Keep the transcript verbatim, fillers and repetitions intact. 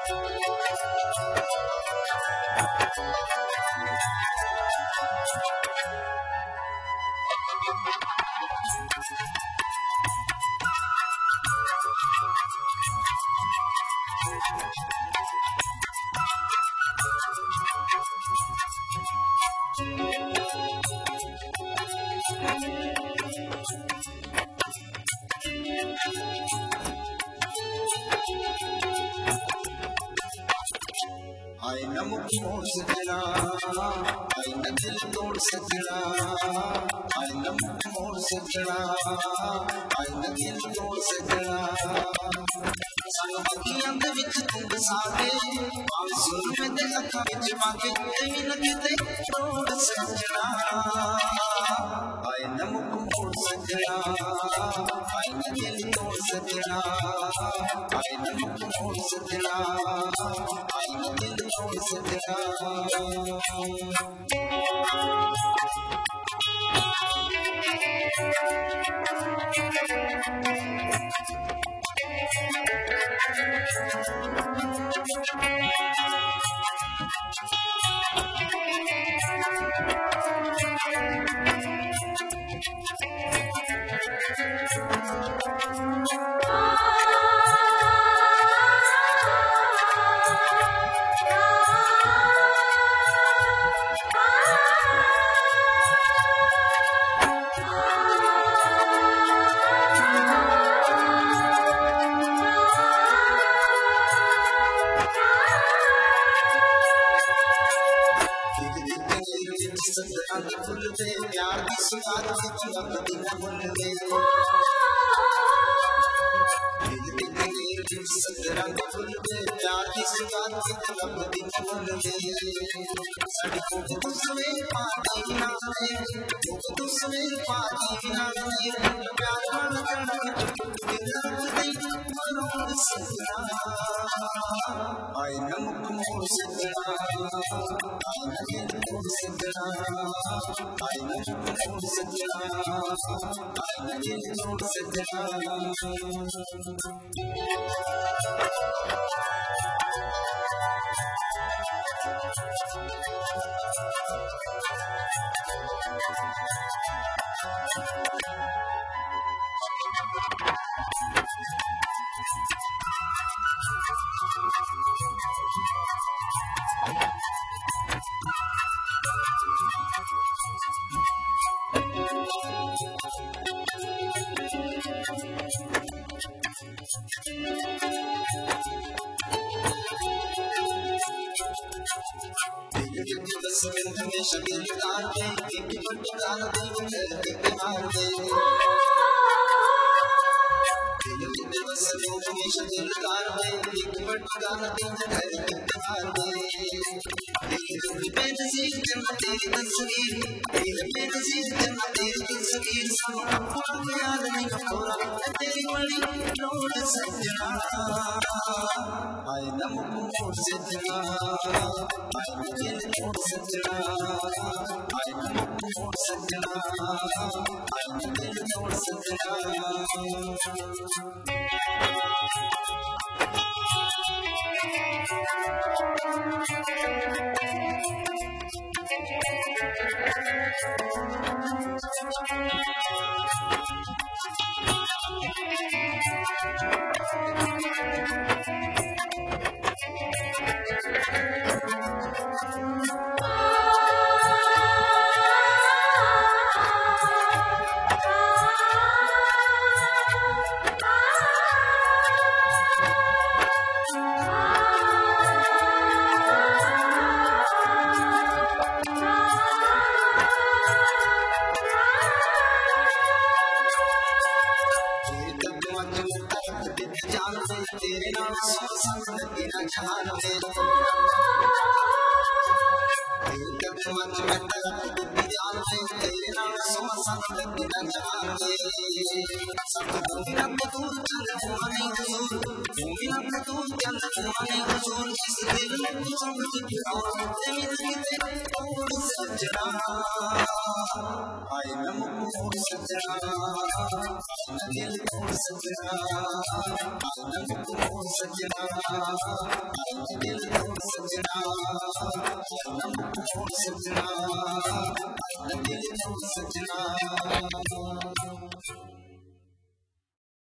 आए न मुख मोर सजना, आए न दिल तोड़ सजना, आए न मुख मोर सजना, आए न दिल तोड़ सजना। सानू अखियां दे विच तू बसा के, भावें सुर में ते अखां विच पाके, तेरी न किते तोड़ सजना। आए न मुख मोर सजना, आए न दिल तोड़ सजना, आए न मुख मोर सजना, आए न दिल तोड़ सजना। सजना फुल दे प्यार की सुगात विच लगदी न भुल दे। सजना फुल दे प्यार की सुगात विच लगदी न भुल दे। साडी कोठ तुसवे पादी ना दे, कोठ तुसवे पादी ना दे, प्यार मन कण दिल दे मनोर सजना। आए न मुख मोर सजना, आए न दिल तोड़ सजना, आए न मुख मोर सजना, आए न दिल तोड़ सजना। संगंध में शकील डाल दे, एक पट डाल दे, चल के मार दे। संगंध में शकील डाल दे, एक पट डाल दे, चल के मार दे। तेरी बेनज़ीर जन्नत तेरी तस्वीर, तेरी बेनज़ीर जन्नत तेरी तस्वीर, सब अपना याद नहीं खोला तेरी बड़ी लोड़ सजना। आए न मुख मोर सजना, आए न दिल तोड़ सजना, आए न मुख मोर सजना, आए न दिल तोड़ सजना। तेरे नाम सौ संग तेरा जहान में, तेरे मत में तेरी जान में, तेरे नाम सौ संग तेरा जहान में। सब दुनिया में तू चल तुम्हारे हुजूर, दुनिया में तू चल तुम्हारे हुजूर, जिस दिल में तू समझ के आओ तेरी तेरे तोड़ सजना। आए न मुख मोर सजना आए न दिल तोड़ सजना आए न मुख मोर सजना आए न दिल तोड़ सजना आए न मुख मोर सजना आए न दिल तोड़ सजना।